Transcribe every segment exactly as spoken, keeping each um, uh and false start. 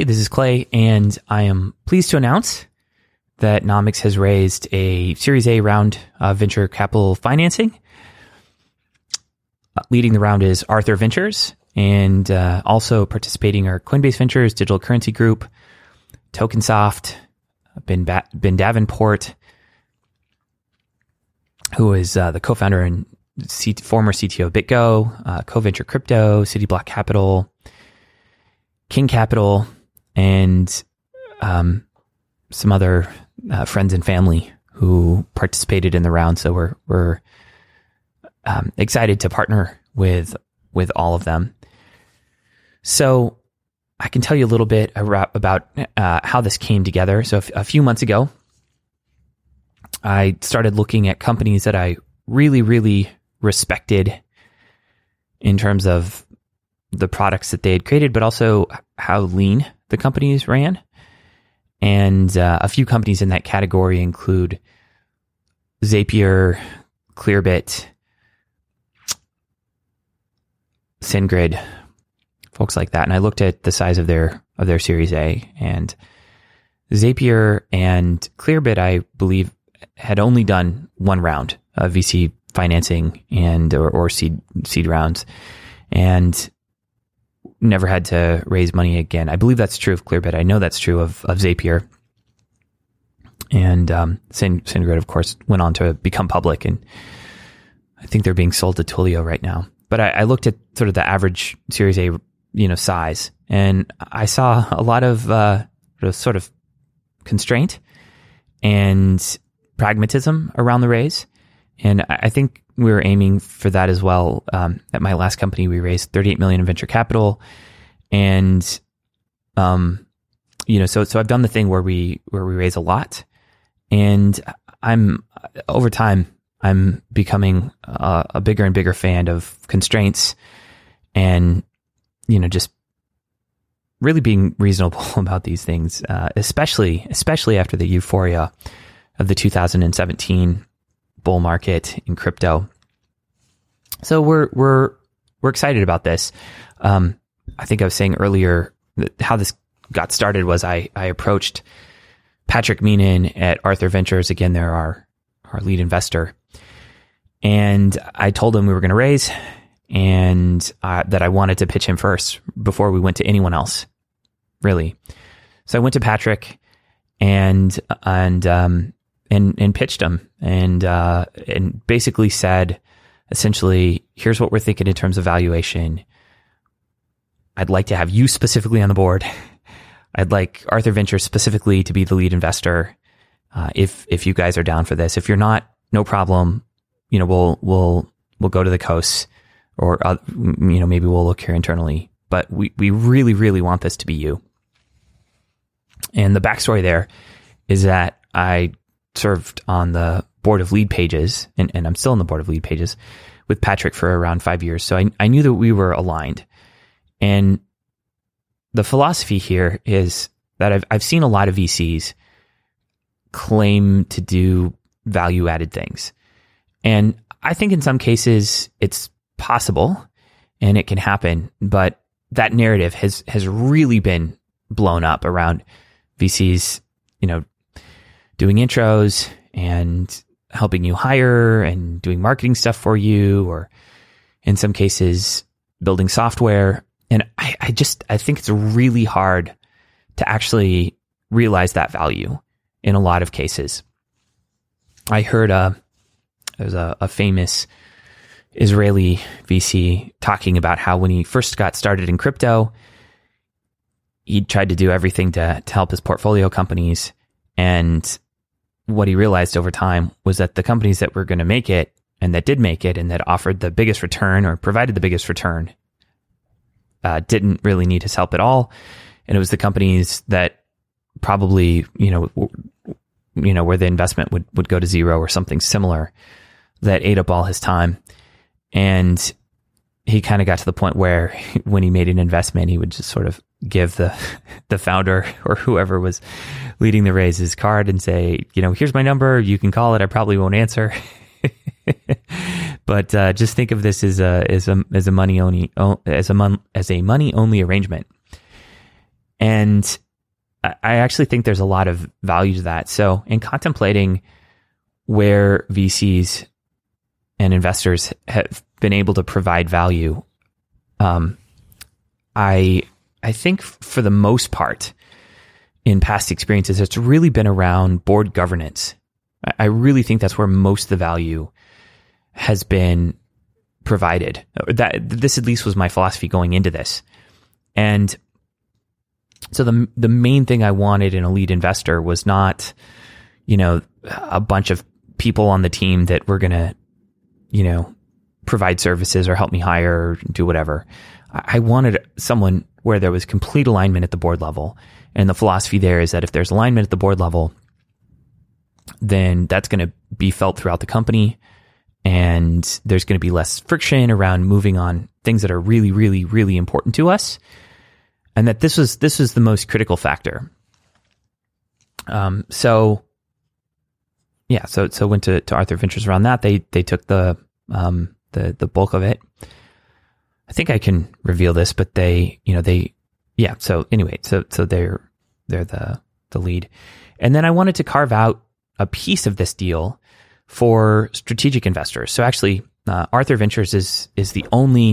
this is Clay, and I am pleased to announce that Nomics has raised a Series A round of venture capital financing. Uh, leading the round is Arthur Ventures, and uh, also participating are Coinbase Ventures, Digital Currency Group, Tokensoft, Ben, ba- Ben Davenport, who is uh, the co-founder and C- former C T O of BitGo, uh, CoVenture Crypto, City Block Capital, King Capital, and um, some other uh, friends and family who participated in the round. So we're we're um, excited to partner with with all of them. So I can tell you a little bit about uh, how this came together. So a few months ago, I started looking at companies that I really, really respected in terms of the products that they had created, but also how lean the companies ran. And uh, a few companies in that category include Zapier, Clearbit, SendGrid, folks like that. And I looked at the size of their of their Series A, and Zapier and Clearbit, I believe, had only done one round of V C financing and or, or seed seed rounds, and never had to raise money again. I believe that's true of Clearbit. I know that's true of, of Zapier. And um, SendGrid, of course, went on to become public, and I think they're being sold to Twilio right now. But I, I looked at sort of the average Series A, you know, size, and I saw a lot of uh, sort of constraint and pragmatism around the raise. And I think we were aiming for that as well. Um, at my last company, we raised thirty-eight million dollars in venture capital. And, um, you know, so, so I've done the thing where we, where we raise a lot, and I'm over time, I'm becoming uh, a bigger and bigger fan of constraints and, you know, just really being reasonable about these things, uh, especially, especially after the euphoria of the two thousand seventeen bull market in crypto. So we're we're we're excited about this. Um, I think I was saying earlier that how this got started was I I approached Patrick Meenan at Arthur Ventures. Again, they're our our lead investor, and I told him we were going to raise, and uh, that I wanted to pitch him first before we went to anyone else, really. So I went to Patrick and and um, and and pitched him, and uh, and basically said, essentially, here's what we're thinking in terms of valuation. I'd like to have you specifically on the board. I'd like Arthur Ventures specifically to be the lead investor. Uh, if if you guys are down for this, if you're not, no problem. You know, we'll we'll we'll go to the coast, or uh, you know, maybe we'll look here internally. But we we really really want this to be you. And the backstory there is that I served on the board of Lead Pages, and, and I'm still on the board of Lead Pages with Patrick for around five years. So I, I knew that we were aligned. And the philosophy here is that I've, I've seen a lot of V Cs claim to do value-added things. And I think in some cases it's possible and it can happen, but that narrative has, has really been blown up around V Cs, you know, doing intros and helping you hire and doing marketing stuff for you, or in some cases building software. And I, I just, I think it's really hard to actually realize that value in a lot of cases. I heard uh, there's a, a famous Israeli V C talking about how when he first got started in crypto, he tried to do everything to, to help his portfolio companies. And what he realized over time was that the companies that were going to make it and that did make it and that offered the biggest return or provided the biggest return uh, didn't really need his help at all. And it was the companies that probably, you know, w- you know, where the investment would, would go to zero or something similar that ate up all his time. And he kind of got to the point where when he made an investment, he would just sort of give the the founder or whoever was leading the raise his card and say, you know, here's my number. You can call it. I probably won't answer. But uh, just think of this as a as a as a money only as a mon, as a money only arrangement. And I actually think there's a lot of value to that. So in contemplating where V Cs and investors have been able to provide value, um, I I think for the most part, in past experiences, it's really been around board governance. I really think that's where most of the value has been provided. That this at least was my philosophy going into this. And so the the main thing I wanted in a lead investor was not, you know, a bunch of people on the team that were going to, you know, provide services or help me hire or do whatever. I wanted someone where there was complete alignment at the board level. And the philosophy there is that if there's alignment at the board level, then that's going to be felt throughout the company. And there's going to be less friction around moving on things that are really, really, really important to us. And that this was, this was the most critical factor. Um, so yeah, so, so went to, to Arthur Ventures around that. They, they took the, um, the, the bulk of it. I think I can reveal this, but they, you know, they, yeah. So anyway, so, so they're, they're the, the lead. And then I wanted to carve out a piece of this deal for strategic investors. So actually, uh, Arthur Ventures is, is the only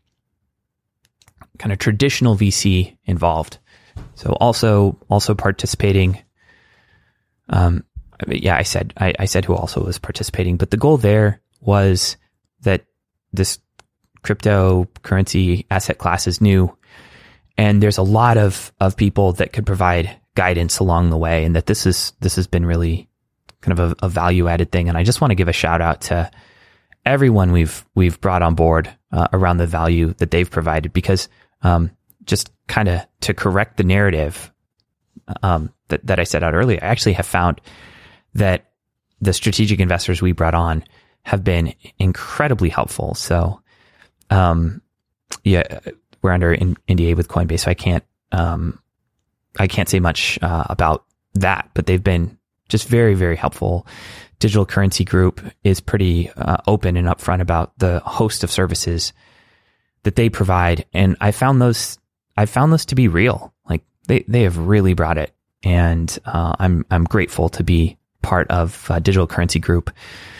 kind of traditional V C involved. So also, also participating, um, yeah, I said, I, I said who also was participating, but the goal there was that this cryptocurrency asset class is new, and there's a lot of, of people that could provide guidance along the way, and that this is, this has been really kind of a, a value added thing. And I just want to give a shout out to everyone we've, we've brought on board uh, around the value that they've provided, because, um, just kind of to correct the narrative, um, that, that I set out earlier, I actually have found that the strategic investors we brought on have been incredibly helpful. So, um, yeah, we're under N D A with Coinbase, so I can't, um, I can't say much, uh, about that, but they've been just very, very helpful. Digital Currency Group is pretty, uh, open and upfront about the host of services that they provide. And I found those, I found those to be real. Like they, they have really brought it. And, uh, I'm, I'm grateful to be part of uh, Digital Currency Group.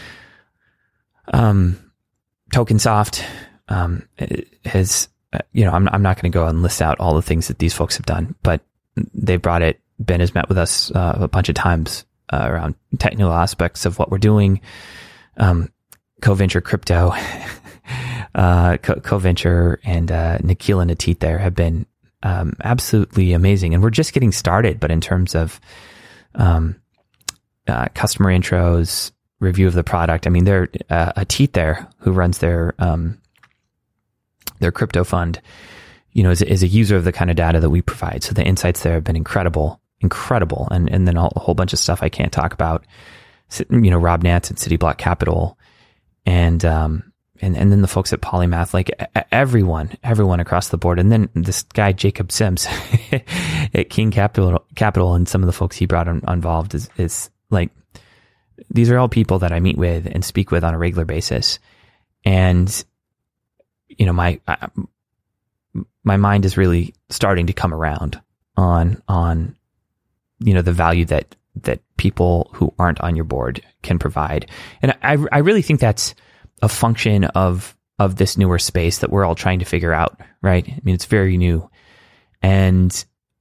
Um, TokenSoft, um, has, uh, you know, I'm, I'm not going to go and list out all the things that these folks have done, but they brought it. Ben has met with us uh, a bunch of times uh, around technical aspects of what we're doing. Um, CoVenture Crypto, uh, Co- CoVenture and uh, Nikhil and Atit there have been um, absolutely amazing. And we're just getting started, but in terms of um, uh, customer intros, review of the product, I mean, they're uh, Atit there, who runs their um, their crypto fund, you know, is, is a user of the kind of data that we provide. So the insights there have been incredible, incredible. And, and then a whole bunch of stuff I can't talk about, you know, Rob Nance at City Block Capital, and, um, and, and then the folks at Polymath, like everyone, everyone across the board. And then this guy, Jacob Sims at King Capital, Capital, and some of the folks he brought on, involved is, is like, these are all people that I meet with and speak with on a regular basis. And, you know, my, I, my mind is really starting to come around on, on, you know, the value that, that people who aren't on your board can provide. And I, I really think that's a function of, of this newer space that we're all trying to figure out, right? I mean, it's very new. And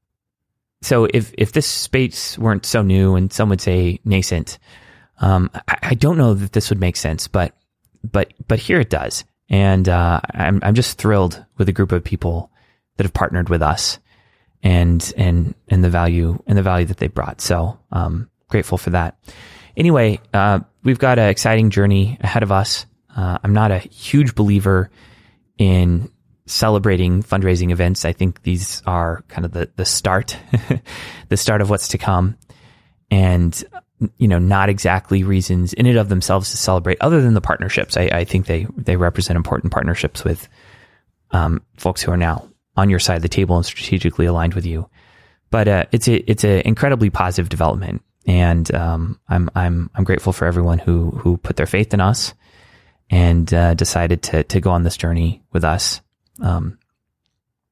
so if, if this space weren't so new, and some would say nascent, um, I, I don't know that this would make sense, but, but, but here it does. And, uh, I'm, I'm just thrilled with a group of people that have partnered with us, and, and, and the value, and the value that they brought. So, um, grateful for that. Anyway, uh, we've got an exciting journey ahead of us. Uh, I'm not a huge believer in celebrating fundraising events. I think these are kind of the, the start, the start of what's to come. And, you know, not exactly reasons in and of themselves to celebrate, other than the partnerships. I, I think they, they represent important partnerships with, um, folks who are now on your side of the table and strategically aligned with you. But, uh, it's a, it's an incredibly positive development. And, um, I'm, I'm, I'm grateful for everyone who, who put their faith in us and, uh, decided to, to go on this journey with us. Um,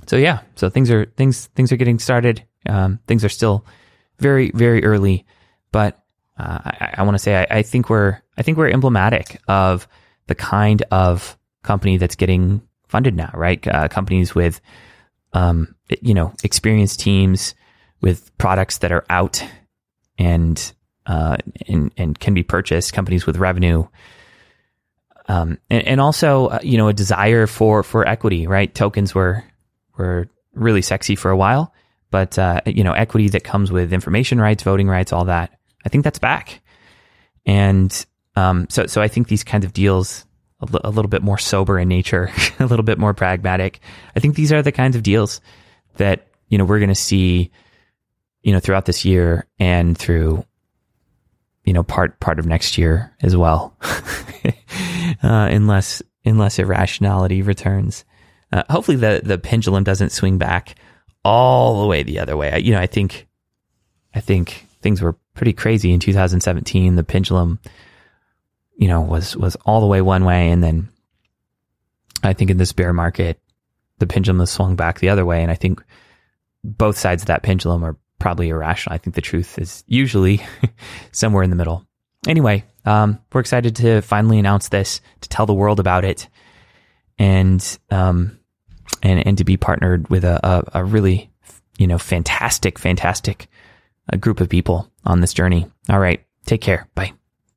so yeah, so things are things things are getting started. Um, things are still very very early, but uh, I, I want to say I, I think we're I think we're emblematic of the kind of company that's getting funded now, right? Uh, companies with um, you know experienced teams with products that are out and uh, and and can be purchased. Companies with revenue. Um, and, and also, uh, you know, a desire for, for equity, right? Tokens were, were really sexy for a while, but, uh, you know, equity that comes with information rights, voting rights, all that, I think that's back. And, um, so, so I think these kinds of deals, a, l- a little bit more sober in nature, a little bit more pragmatic. I think these are the kinds of deals that, you know, we're going to see, you know, throughout this year and through, you know, part, part of next year as well. Uh, unless unless irrationality returns, uh, hopefully the the pendulum doesn't swing back all the way the other way. I, you know, I think I think things were pretty crazy in two thousand seventeen. The pendulum, you know, was was all the way one way, and then I think in this bear market, the pendulum has swung back the other way. And I think both sides of that pendulum are probably irrational. I think the truth is usually somewhere in the middle. Anyway, um, we're excited to finally announce this, to tell the world about it, and um, and and to be partnered with a, a, a really, you know, fantastic, fantastic uh, group of people on this journey. All right, take care. Bye.